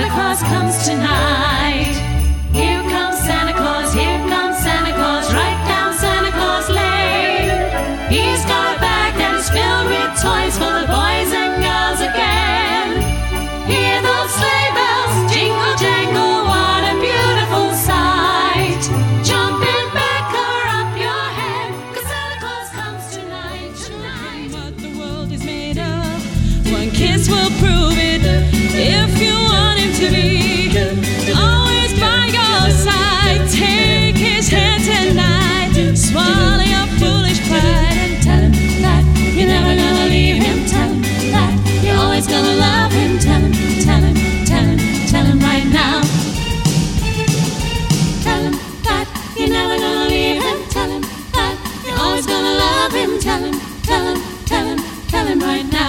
Santa Claus comes tonight. Here comes Santa Claus, here comes Santa Claus, right down Santa Claus Lane. He's got a bag that is filled with toys for the boys and girls again. Hear those sleigh bells jingle jangle, what a beautiful sight. Jump in bed, cover up your head, 'cause Santa Claus comes tonight, tonight. What the world is made of, one kiss will prove it. If you want him to be always by your side, take his hand tonight, swallow your foolish pride, and tell him that you're never gonna leave him. Tell him that you're always gonna love him. Tell him, tell him, tell him, tell him right now. Tell him that you're never gonna leave him. Tell him that you're always gonna love him. Tell him, tell him, tell him, tell him right now.